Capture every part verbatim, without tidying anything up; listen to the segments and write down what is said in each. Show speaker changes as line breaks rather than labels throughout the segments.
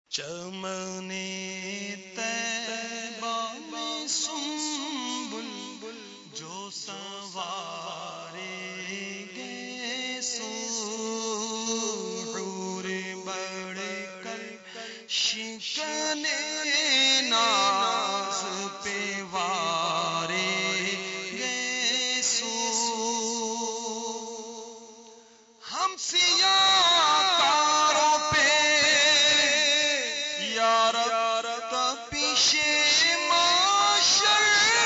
چمن طیبہ میں سنبل جو سنوارے گے سو حور بڑھ کر شکن ناز پہ وارے گے سو ہم سیاہ کاروں پہ پیشے معاشر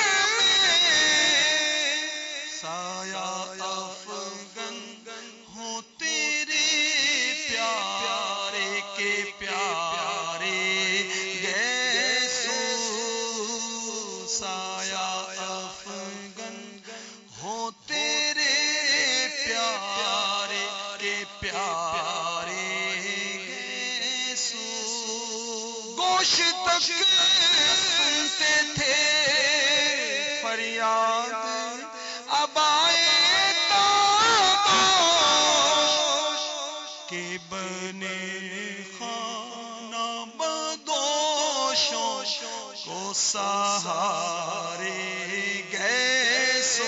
میں سایہ افغن ہو تیرے پیارے کے پیارے گئے سو سایہ افغن ہو تیرے پیارے کے پیارے گئے سو گوش تک سنتے تھے فریاد ابائے تابوش کے بنے خانہ بدوشوں کو سہارے گئے سو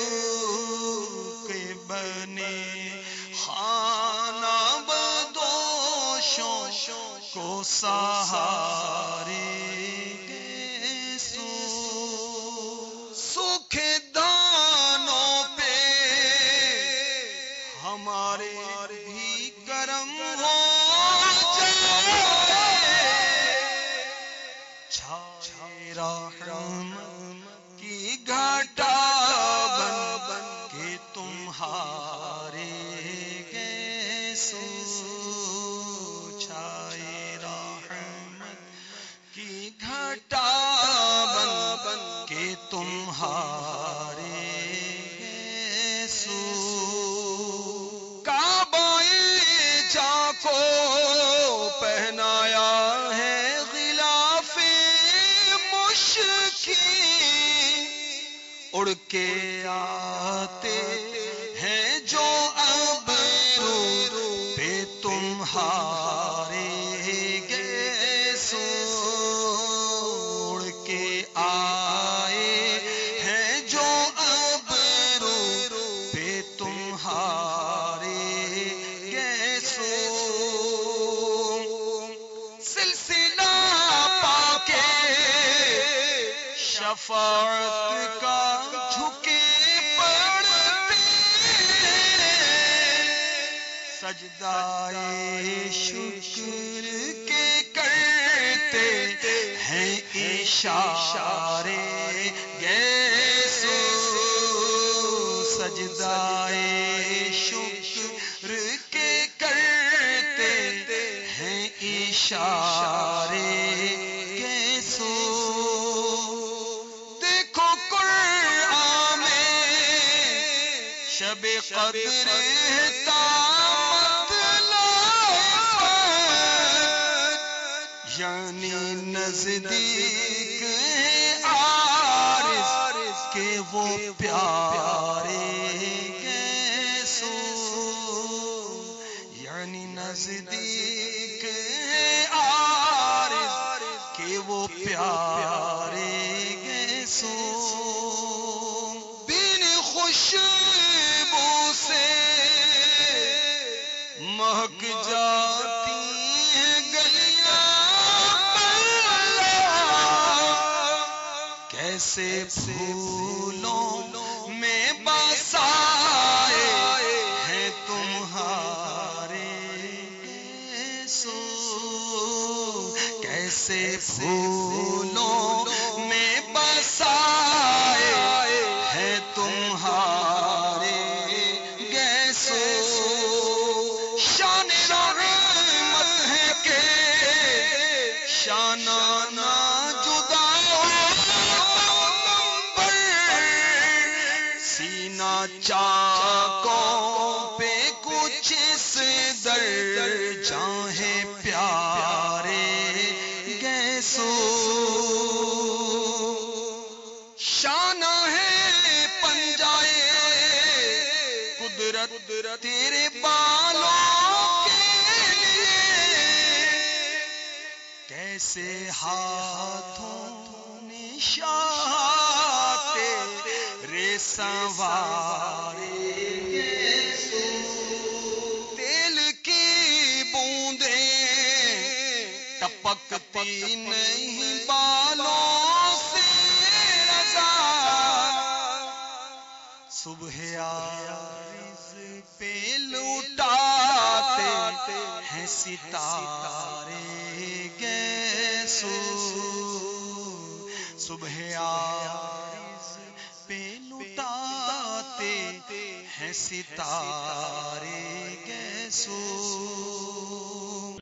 کے بنے خانہ بدوشوں کو سہارے گئے سو سوکھے دانوں پہ ہمارے بھی کرم ہو جائے چھائے رحمت کی گھٹا بن بن کے تمہارے گئے سو چھائے کی گھٹا بن بن کے تمہارے سو کعبہ جا کو پہنایا ہے غلاف مشکین اڑ کے آتے ہیں جو ابرو پہ تمہارے گئے سو اڑ کے آئے ہیں جو ابرو پہ تمہارے گئے سو سلسلہ پاکے شفاعت کا جھکے پڑتے سجدائے شکر کے کرتے ہیں اشارے گئے سو سجدائے شکر کے کرتے ہیں اشارے گئے سو دیکھو قرآن میں شب قدر یعنی نزدیک عارض کے وہ پیارے گئے سو یعنی نزدیک عارض کے وہ پیارے گئے سو بن خوشبو سے مہک جاتی ہیں گلیاں کیسے پھولوں میں بسائے ہیں تمہارے سو کیسے پھولوں میں بسائے ہیں تمہارے گیسو شان رحمت ہے کہ شانانہ جدا چاکوں پہ کچھ اس درجاں ہیں پیارے گئے سو شان ہے پنجائے قدرت تیرے بالوں کے لیے کیسے ہاتھوں نشاتے رے سنوارے گے، تیل کی بوندیں ٹپکتی نہیں بالوں سے رضا، صبح عارض پہ لوٹاتے ہیں ستارے گیسو، صبح عارض پہ لوٹاتے ہیں ستارے گیسو۔